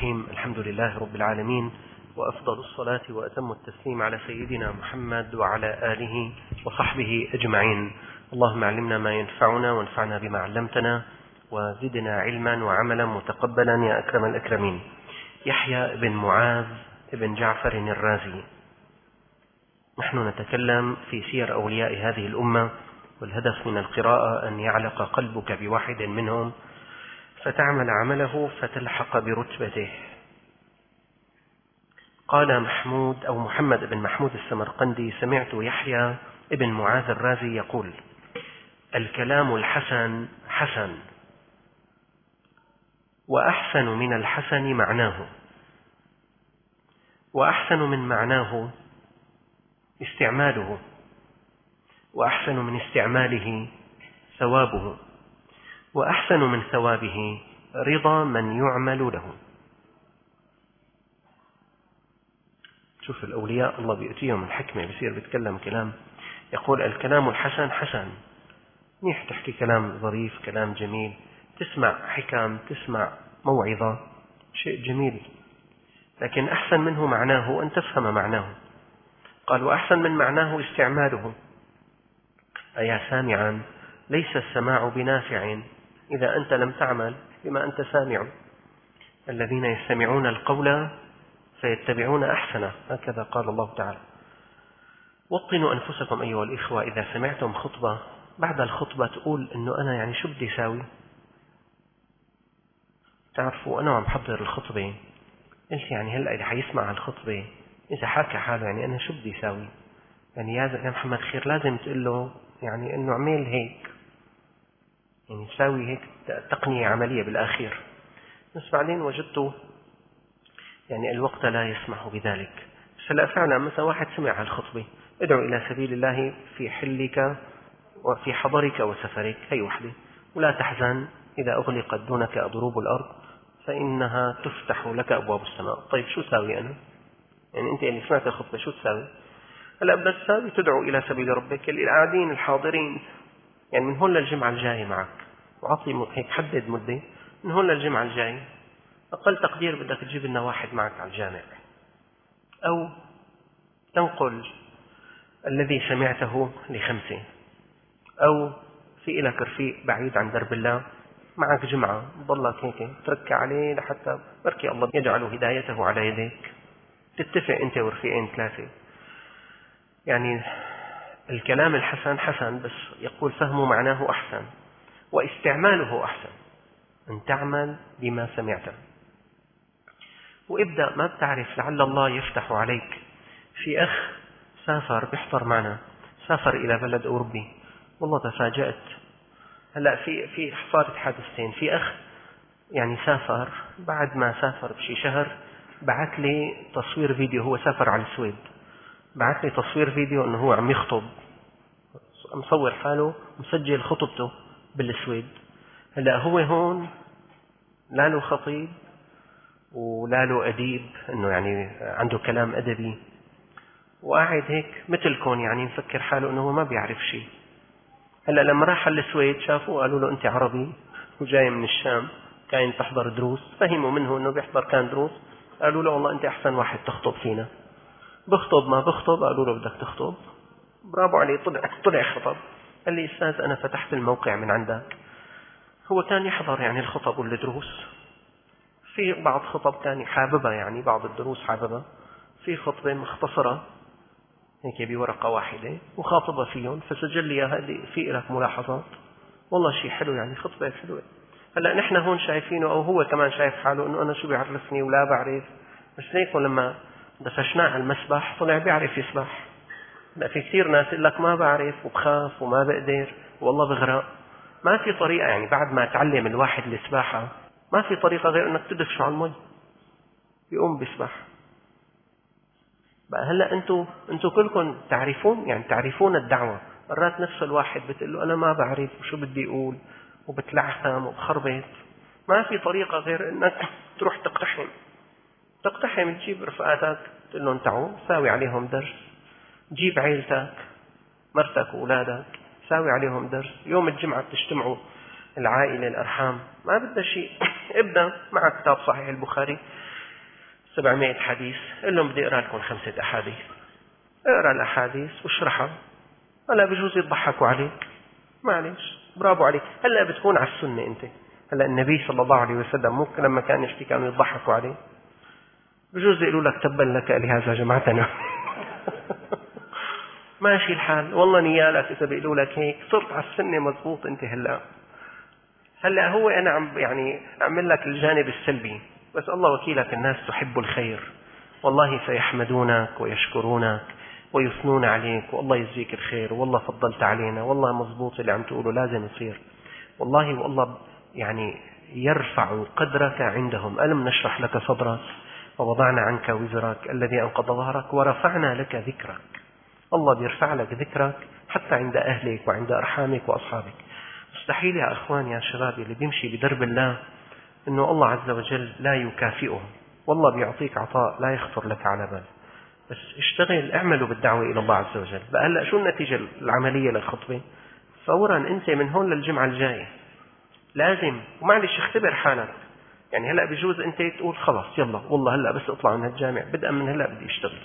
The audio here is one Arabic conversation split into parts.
الرحيم. الحمد لله رب العالمين، وأفضل الصلاة وأتم التسليم على سيدنا محمد وعلى آله وصحبه أجمعين. اللهم علمنا ما ينفعنا وانفعنا بما علمتنا وزدنا علما وعملا متقبلا يا أكرم الأكرمين. يحيى بن معاذ بن جعفر الرازي. نحن نتكلم في سير أولياء هذه الأمة، والهدف من القراءة أن يعلق قلبك بواحد منهم فتعمل عمله فتلحق برتبته. قال محمود أو محمد بن محمود السمرقندي: سمعت يحيى بن معاذ الرازي يقول: الكلام الحسن حسن، وأحسن من الحسن معناه، وأحسن من معناه استعماله، وأحسن من استعماله ثوابه، وأحسن من ثوابه رضا من يعمل له. شوف الأولياء الله بيأتيهم الحكمة، بيصير بيتكلم كلام يقول الكلام الحسن حسن، منيح تحكي كلام ظريف، كلام جميل، تسمع حكم، تسمع موعظة، شيء جميل، لكن أحسن منه معناه أن تفهم معناه. قال: وأحسن من معناه استعماله. أي سامعا، ليس السماع بنافع إذا أنت لم تعمل بما أنت سامع. الذين يستمعون القول فيتبعون أحسنه، هكذا قال الله تعالى. وطنوا أنفسكم أيها الإخوة، إذا سمعتم خطبة بعد الخطبة تقول إنه أنا يعني شو بدي ساوي؟ تعرفوا أنا عم حضر الخطبة، قلت يعني هلأ اللي حيسمع الخطبة إذا حاكى حاله يعني أنا شو بدي ساوي؟ يعني يا محمد خير لازم تقول له يعني إنه اعمل هيك، يعني ساوي هيك تقنية عملية بالآخير. بس بعدين وجدته يعني الوقت لا يسمح بذلك. بس هلأ فعلا مثلا واحد سمع هالخطبة: ادعو إلى سبيل الله في حلك وفي حضرك وسفرك، هي وحدة، ولا تحزن إذا أغلقت دونك أضروب الأرض فإنها تفتح لك أبواب السماء. طيب شو ساوي أنا؟ يعني أنت اللي سمعت الخطبة شو تساوي؟ هلأ بدك تساوي تدعو إلى سبيل ربك. اللي قاعدين الحاضرين يعني من هون للجمعة الجاية معك، وعطي هيك حدد مدة، من هون للجمعة الجاية أقل تقدير بدك تجيب لنا واحد معك على الجامع، أو تنقل الذي سمعته ل5، أو في إلك رفيق بعيد عن درب الله معك جمعة ضلك هيك تركى عليه لحتى بركي الله يجعل هدايته على يديك، تتفق أنت ورفيقين 3. يعني الكلام الحسن حسن، بس يقول فهم معناه أحسن واستعماله أحسن، أن تعمل بما سمعته. وابدأ، ما بتعرف لعل الله يفتح عليك. في أخ سافر بيحضر معنا، سافر إلى بلد أوروبي، والله تفاجأت. هلأ في صارت حادثتين. في أخ يعني سافر، بعد ما سافر بشي شهر بعث لي تصوير فيديو، هو سافر على السويد، بعث لي تصوير فيديو أنه هو عم يخطب، مصور حاله مسجل خطبته بالسويد. هلأ هو هون لا له خطيب ولا له أديب، أنه يعني عنده كلام أدبي، وقاعد هيك مثلكم يعني مفكر حاله أنه هو ما بيعرف شيء. هلأ لما راح على السويد شافوه قالوا له أنت عربي وجاي من الشام كاين تحضر دروس، فهموا منه أنه بيحضر كان دروس، قالوا له والله أنت أحسن واحد تخطب فينا. بخطب ما بخطب قالوا له بدك تخطب، برافو عليه، طلع خطب. قال لي أستاذ أنا فتحت الموقع من عندك. هو كان يحضر يعني الخطب والدروس، في بعض خطب تاني حاببها، يعني بعض الدروس حاببها، في خطبة مختصرة هيك بورقة واحدة وخاطبة فيهم، فسجل لي هذه في لك ملاحظات، والله شيء حلو يعني خطبة حلوة. هلأ نحن هون شايفينه، أو هو كمان شايف حاله أنه أنا شو بيعرفني ولا بعرف، بس ليكن لما دفشناه على المسبح طلع بيعرف يسبح. لا، في كثير ناس يقول لك ما بعرف وبخاف وما بقدر والله بغرق. ما في طريقة، يعني بعد ما تعلم الواحد السباحة ما في طريقة غير أنك تدفشه على المي يقوم بيسبح. بقى هلأ أنتوا كلكم تعرفون، يعني تعرفون الدعوة. مرات نفس الواحد بتقول له أنا ما بعرف وشو بدي أقول، وبتلعثم وبخربط. ما في طريقة غير أنك تروح تقتحم، تجيب رفقاتك تقول لهم تعالوا ساوي عليهم درس، جيب عيلتك مرتك وأولادك ساوي عليهم درس. يوم الجمعة بتجتمعوا العائلة الأرحام، ما بدها شيء ابدأ مع كتاب صحيح البخاري، 700 حديث، قل لهم بدي أقرأ لكم 5 أحاديث. اقرأ الأحاديث واشرحها. هلا بجوز يضحكوا عليك، معلش، برافو عليك. هلا بتكون على السنة أنت. هلا النبي صلى الله عليه وسلم ممكن لما كان يحكي كانوا يضحكوا عليه. بجوز يقولوا لك تبا لك لهذا جماعتنا. ماشي الحال، والله نيالك إذا بيقولوا لك هيك صرت على السنة مضبوط أنت. هلا هو أنا عم يعني أعمل لك الجانب السلبي، بس الله وكيلك الناس تحب الخير، والله سيحمدونك ويشكرونك ويثنون عليك، والله يجزيك الخير، والله فضلت علينا، والله مضبوط اللي عم تقوله لازم يصير، والله يعني يرفع قدرك عندهم. ألم نشرح لك صدرك ووضعنا عنك وزرك الذي أنقض ظهرك ورفعنا لك ذكرك. الله بيرفع لك ذكرك حتى عند أهلك وعند أرحامك وأصحابك. مستحيل يا أخوان يا شباب اللي بيمشي بدرب الله إنه الله عز وجل لا يكافئه، والله بيعطيك عطاء لا يخطر لك على بال. بس اشتغل، اعملوا بالدعوة إلى الله عز وجل. بقى هلأ شو النتيجة العملية للخطبة؟ فورا أنت من هون للجمعة الجاية لازم، ومعلش اختبر حالك. يعني هلأ بجوز أنت تقول خلاص يلا والله هلأ بس أطلع من الجامع بدءا من هلأ بدي أشتغل.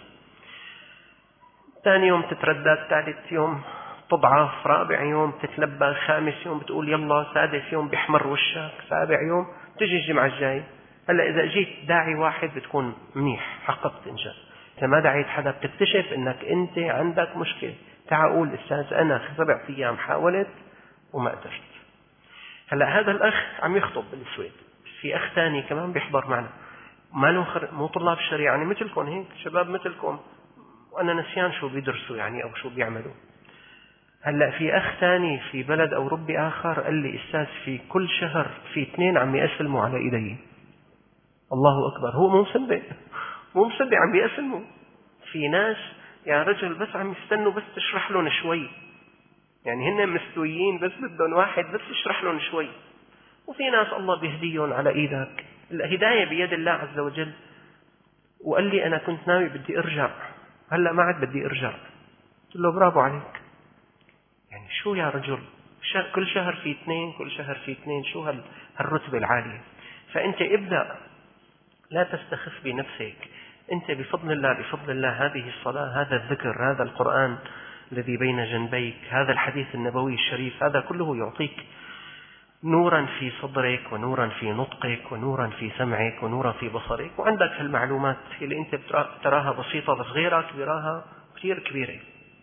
ثاني يوم تتردد، ثالث يوم تضعف، رابع يوم تتلبى، خامس يوم بتقول يلا، سادس يوم بيحمر وشك، سابع يوم تجي الجمعة الجاي. هلا إذا جيت داعي واحد بتكون منيح، حققت إنجاز. إذا ما دعيت حدا بتكتشف إنك أنت عندك مشكلة. تعال قول أستاذ أنا 7 أيام حاولت وما قدرت. هلا هذا الأخ عم يخطب بالسويد، في أخ ثاني كمان بيحضر معنا، ما له مو طلاب الشريعة، يعني مثلكم هيك شباب مثلكم، وأنا نسيان شو بيدرسوا يعني أو شو بيعملوا. هلأ في أخ ثاني في بلد أوروبي آخر قال لي أستاذ في كل شهر في 2 عم يسلموا على إيدي. الله أكبر، هو مو مصدق عم يسلموا. في ناس يا رجل بس عم يستنوا بس تشرح لهم شوي، يعني هن مستويين بس بدهم واحد بس يشرح لهم شوي. وفي ناس الله بيهديهم على إيدك، الهداية بيد الله عز وجل. وقال لي أنا كنت ناوي بدي أرجع، هلأ ما عاد بدي أرجع. قلت له برافو عليك. يعني شو يا رجل، كل شهر في 2، كل شهر في 2، شو هالرتبة العالية. فأنت ابدأ، لا تستخف بنفسك. أنت بفضل الله هذه الصلاة، هذا الذكر، هذا القرآن الذي بين جنبيك، هذا الحديث النبوي الشريف، هذا كله يعطيك نورا في صدرك ونورا في نطقك ونورا في سمعك ونورا في بصرك، وعندك المعلومات اللي أنت تراها بسيطة بس غيرك يراها كثير كبيرة.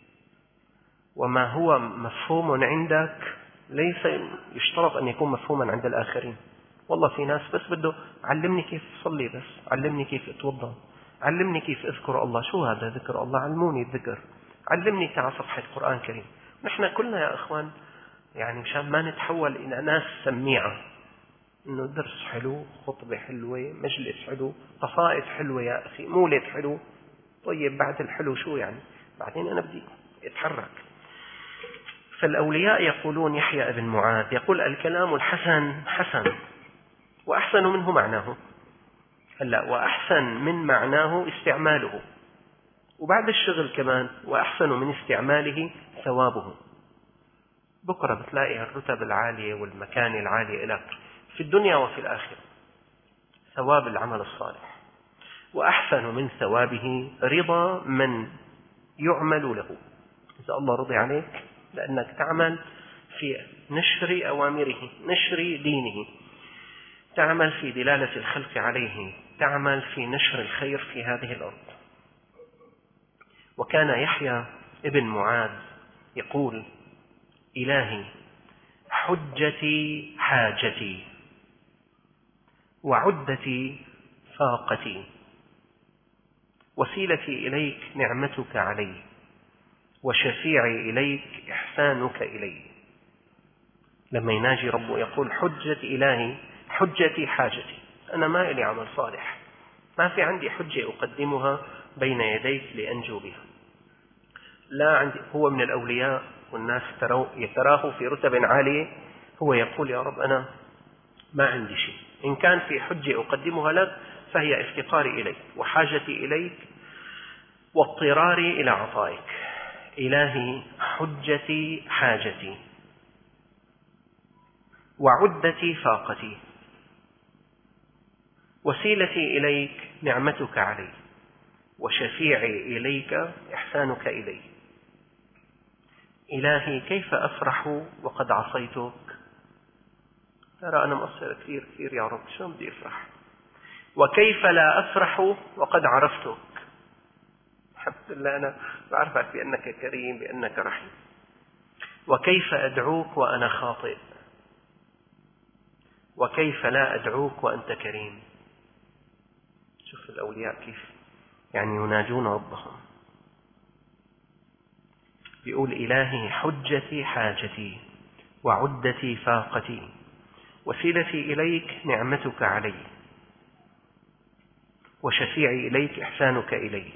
وما هو مفهوم عندك ليس يشترط أن يكون مفهوما عند الآخرين. والله في ناس بس بده علمني كيف أصلي، بس علمني كيف أتوضأ، علمني كيف أذكر الله. شو هذا ذكر الله؟ علموني الذكر، علمني كم صفحة قرآن كريم. نحن كلنا يا أخوان يعني مشان ما نتحول إلى ناس سميعة، إنه درس حلو، خطبة حلوة، مجلس حلو، قصائد حلوة يا أخي، مولد حلو. طيب بعد الحلو شو يعني؟ بعدين أنا بدي أتحرك. فالأولياء يقولون، يحيى ابن معاذ يقول الكلام الحسن حسن وأحسن منه معناه. هلا وأحسن من معناه استعماله، وبعد الشغل كمان وأحسن من استعماله ثوابه. بكرة بتلاقي الرتب العالية والمكان العالي لك في الدنيا وفي الآخرة، ثواب العمل الصالح. وأحسن من ثوابه رضا من يعمل له. إذا الله رضي عليك لأنك تعمل في نشر أوامره، نشر دينه، تعمل في دلالة الخلق عليه، تعمل في نشر الخير في هذه الأرض. وكان يحيى ابن معاذ يقول: إلهي حجتي حاجتي، وعدتي فاقتي، وسيلتي إليك نعمتك علي، وشفيعي إليك إحسانك إلي. لما يناجي ربه يقول حجة إلهي، حجتي حاجتي، أنا ما إلي عمل صالح، ما في عندي حجة أقدمها بين يديك لأنجو بها. لا عندي. هو من الأولياء والناس يتراه في رتب عالية، هو يقول يا رب أنا ما عندي شيء، إن كان في حجة أقدمها لك فهي افتقاري إليك وحاجتي إليك واضطراري إلى عطائك. إلهي حجتي حاجتي، وعدتي فاقتي، وسيلتي إليك نعمتك علي، وشفيعي إليك إحسانك إلي. إلهي كيف أفرح وقد عصيتك؟ ترى أنا مقصر كثير كثير يا رب، شو بدي أفرح؟ وكيف لا أفرح وقد عرفتك؟ الحمد لله أنا بعرفك بأنك كريم، بأنك رحيم. وكيف أدعوك وأنا خاطئ؟ وكيف لا أدعوك وأنت كريم؟ شوف الأولياء كيف يعني يناجون ربهم. بيقول إلهي حجتي حاجتي، وعدتي فاقتي، وسيلتي إليك نعمتك علي، وشفيعي إليك إحسانك إلي.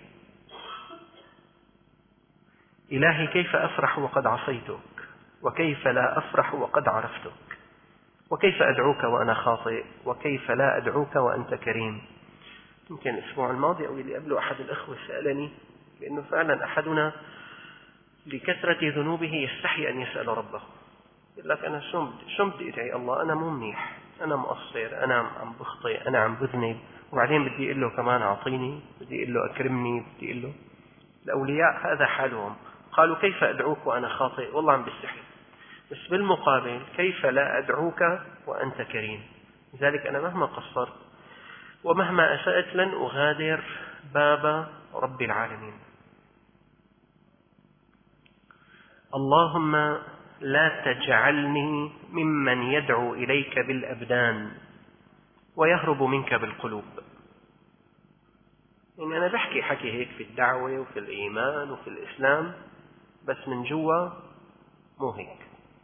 إلهي كيف أفرح وقد عصيتك؟ وكيف لا أفرح وقد عرفتك؟ وكيف أدعوك وأنا خاطئ؟ وكيف لا أدعوك وأنت كريم؟ يمكن الأسبوع الماضي أو اللي قبله أحد الأخوة سألني لأنه فعلا أحدنا لكثرة ذنوبه يستحي أن يسأل ربه. يقول لك أنا شو بدي أدعي الله؟ أنا مو منيح، أنا مقصر، أنا عم بخطئ، أنا عم بذنب، وبعدين بدي أقول له كمان أعطيني، بدي أقول له أكرمني، بدي أقول له. الأولياء هذا حالهم، قالوا كيف أدعوك وأنا خاطئ؟ والله عم بستحي. بس بالمقابل كيف لا أدعوك وأنت كريم؟ لذلك أنا مهما قصرت ومهما أسأت لن أغادر باب رب العالمين. اللهم لا تجعلني ممن يدعو إليك بالأبدان ويهرب منك بالقلوب. يعني أنا بحكي حكي هيك في الدعوة وفي الإيمان وفي الإسلام، بس من جوا مو هيك.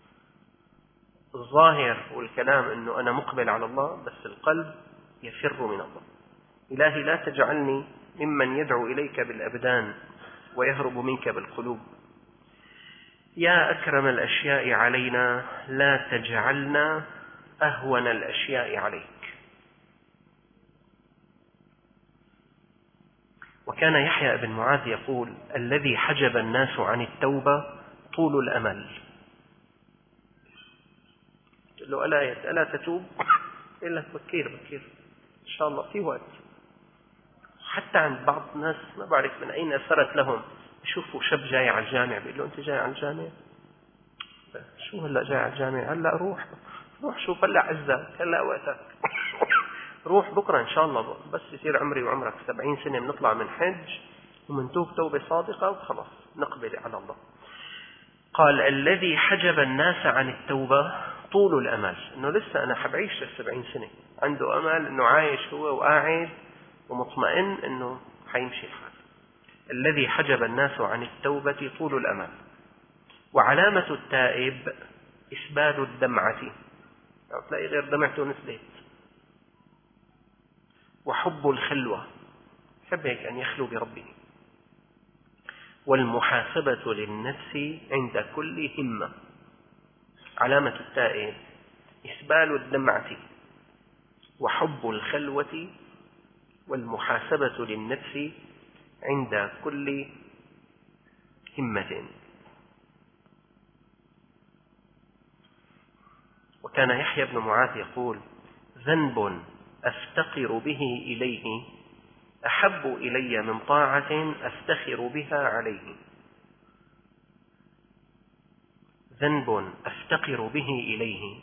الظاهر والكلام أنه أنا مقبل على الله، بس القلب يفر من الله. إلهي لا تجعلني ممن يدعو إليك بالأبدان ويهرب منك بالقلوب. يا أكرم الأشياء علينا لا تجعلنا أهون الأشياء عليك. وكان يحيى بن معاذ يقول: الذي حجب الناس عن التوبة طول الأمل. قل له ألا تتوب؟ قل لك بكير إن شاء الله في وقت. حتى عند بعض الناس ما بعرف من أين أثرت لهم، يشوفوا شاب جاي على الجامع بيقول له: أنت جاي على الجامع؟ شو هلأ جاي على الجامع؟ هلأ روح شوف هلأ عزك، هلأ وقتك. روح بكرة إن شاء الله، بس يصير عمري وعمرك 70 سنة بنطلع من حج ومنتوب توبة صادقة وخلاص نقبل على الله. قال: الذي حجب الناس عن التوبة طول الأمل، إنه لسه أنا حبعيش 70 سنة، عنده أمل إنه عايش هو وقاعد ومطمئن إنه حيمشي الحال. الذي حجب الناس عن التوبة طول الأمل. وعلامة التائب إسبال الدمعة، يعني تلاقي غير دمعته نزلت. وحب الخلوة، يحب هيك أن يخلو بربه. والمحاسبة للنفس عند كل همة. علامة التائب إسبال الدمعة وحب الخلوة والمحاسبة للنفس عند كل همة. وكان يحيى بن معاذ يقول: ذنب أفتقر به إليه أحب إلي من طاعة أفتخر بها عليه. ذنب أفتقر به إليه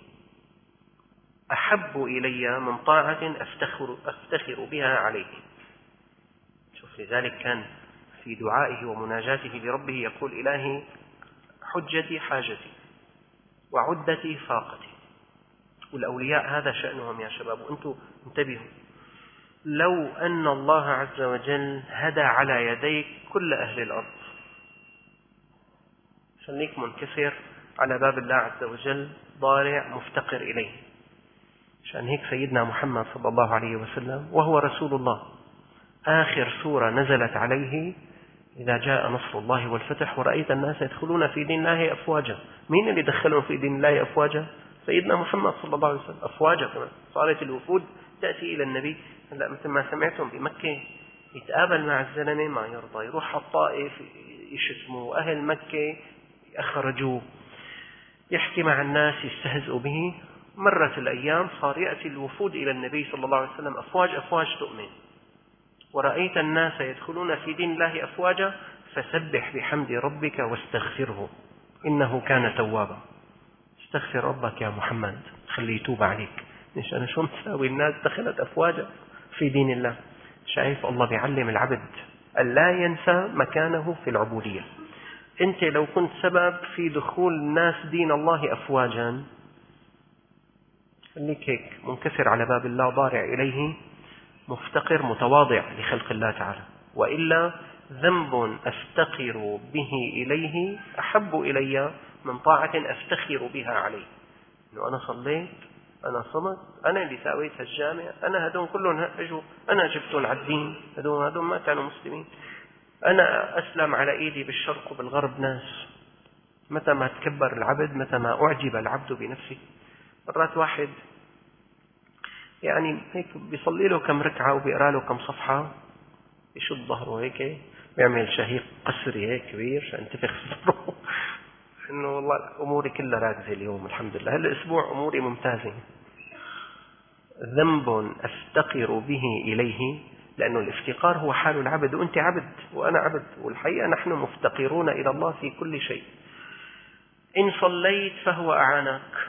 أحب إلي من طاعة أفتخر بها عليه. شوف، لذلك كان في دعائه ومناجاته لربه يقول: إلهي حجتي حاجتي، وعدتي فاقتي. والأولياء هذا شأنهم يا شباب، وأنتم انتبهوا. لو أن الله عز وجل هدى على يديك كل أهل الأرض، خليك منكسر على باب الله عز وجل، ضارع مفتقر إليه. عشان هيك سيدنا محمد صلى الله عليه وسلم وهو رسول الله، آخر سورة نزلت عليه: إذا جاء نصر الله والفتح ورأيت الناس يدخلون في دين الله أفواجا. مين اللي دخلهم في دين الله أفواجا؟ سيدنا محمد صلى الله عليه وسلم. أفواجا كمان صارت الوفود تأتي إلى النبي. هلا مثل ما سمعتم بمكة يتقابل مع الزلمة ما يرضى، يروح الطائف يشتموا، أهل مكة يخرجوه، يحكي مع الناس يستهزئوا به، مرت الأيام، صار يأتي الوفود إلى النبي صلى الله عليه وسلم أفواج أفواج تؤمن، ورأيت الناس يدخلون في دين الله أفواجا، فسبح بحمد ربك واستغفره إنه كان توابا. استغفر ربك يا محمد، خليه يتوب عليك. مش أنا شو مساوي؟ الناس دخلت أفواجا في دين الله. شايف الله بيعلم العبد أن لا ينسى مكانه في العبودية. أنت لو كنت سبب في دخول الناس دين الله أفواجا، خليك هيك منكسر على باب الله، ضارع إليه، مفتقر متواضع لخلق الله تعالى. وإلا ذنب أفتقر به إليه أحب إلي من طاعة أفتخر بها عليه. إنه أنا صليت، أنا صمت، أنا اللي ساويت الجامع، أنا هدون كلهم أجوا، أنا جبتهم على الدين، هدون ما كانوا مسلمين، أنا أسلم على إيدي بالشرق وبالغرب ناس. متى ما تكبر العبد، متى ما أعجب العبد بنفسه. مرات واحد يعني هيك بيصلي له كم ركعة وبيقرأ له كم صفحة، يشد ظهره هيك، بيعمل شهيق قسري هيك كبير عشان تنتفخ صدره إنه والله أموري كلها راكزة اليوم الحمد لله، هالأسبوع أموري ممتازة. ذنب أفتقر به إليه، لأنه الافتقار هو حال العبد، وأنت عبد وأنا عبد، والحقيقة نحن مفتقرون إلى الله في كل شيء. إن صليت فهو أعانك،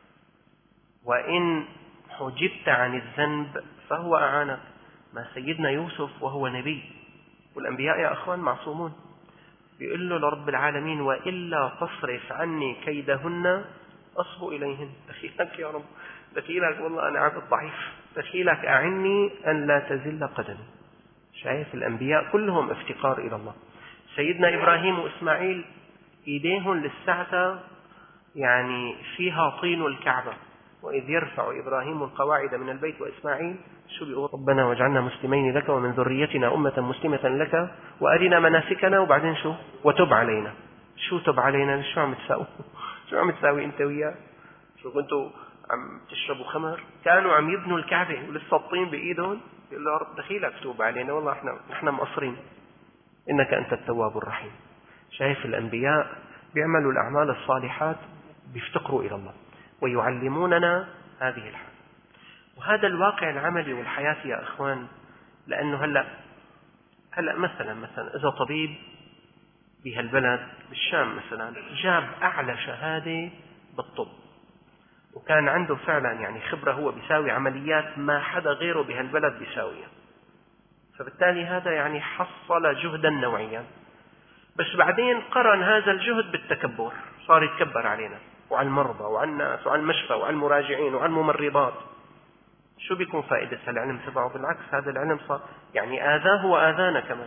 وإن حجبت عن الذنب فهو أعانك. ما سيدنا يوسف وهو نبي، والأنبياء يا أخوان معصومون، بيقول له لرب العالمين وإلا تصرف عني كيدهن أصب إليهن. دخيلك يا رب، دخيلك والله أنا عبد ضعيف، دخيلك أعني أن لا تزل قدمي. شايف الأنبياء كلهم افتقار إلى الله. سيدنا إبراهيم وإسماعيل إيديهم للساعة يعني فيها طين الكعبة، وإذ يرفع إبراهيم القواعد من البيت وإسماعيل شو بيقول؟ ربنا واجعلنا مسلمين لك ومن ذريتنا أمة مسلمة لك وأرنا مناسكنا، وبعدين شو؟ وتب علينا. شو تب علينا؟ شو عم تساوي؟ شو عم تساوي أنت وياه؟ شو كنتوا عم تشربوا خمر؟ كانوا عم يبنوا الكعبة ولسه الطين بإيدهم. يقول له يا رب دخيلك توب علينا، والله احنا مقصرين، إنك أنت التواب الرحيم. شايف الأنبياء بيعملوا الأعمال الصالحات، بيفتقروا إلى الله ويعلموننا هذه الحال. وهذا الواقع العملي والحياة يا أخوان. لأنه هلأ مثلا إذا طبيب بهالبلد بالشام مثلا جاب أعلى شهادة بالطب، وكان عنده فعلا يعني خبرة، هو بيساوي عمليات ما حدا غيره بهالبلد بيساويها، فبالتالي هذا يعني حصل جهدا نوعيا. بس بعدين قرن هذا الجهد بالتكبر، صار يتكبر علينا وعلى المرضى وعلى الناس وعلى المشفى وعلى المراجعين وعلى الممرضات. شو بيكون فائدة العلم تبعه؟ بالعكس، هذا العلم صار يعني آذاه وآذانا كمان.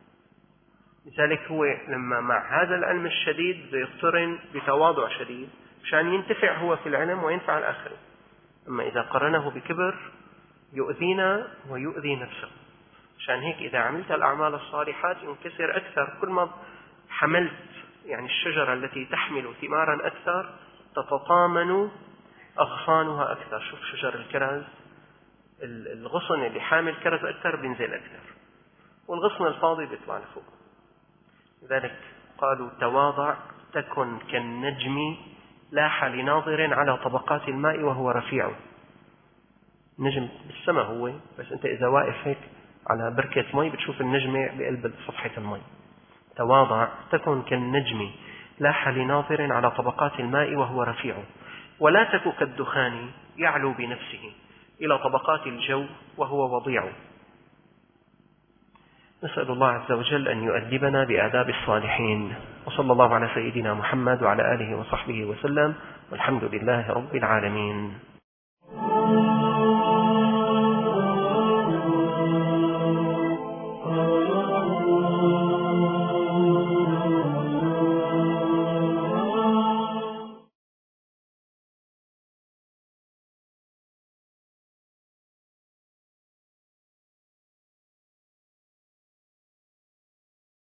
لذلك هو لما مع هذا العلم الشديد بيقترن بتواضع شديد مشان ينتفع هو في العلم وينفع الآخرين. أما إذا قرنه بكبر يؤذينا ويؤذي نفسه. عشان هيك إذا عملت الأعمال الصالحات ينكسر أكثر، كل ما حملت يعني الشجرة التي تحمل ثمارا أكثر تتطامن أغصانها أكثر. شوف شجر الكرز، الغصن اللي حامل كرز أكثر بينزل أكثر، والغصن الفاضي بيطلع لفوق. لذلك قالوا تواضع تكن كالنجم لاح لناظر على طبقات الماء وهو رفيع. نجم بالسماء هو، بس أنت إذا واقف هيك على بركة مي بتشوف النجمة بقلب صفحة المي. تواضع تكن كالنجم لاح لناظر على طبقات الماء وهو رفيع، ولا تك كالدخان يعلو بنفسه إلى طبقات الجو وهو وضيع. نسأل الله عز وجل أن يؤدبنا بآداب الصالحين، وصلى الله على سيدنا محمد وعلى آله وصحبه وسلم، والحمد لله رب العالمين.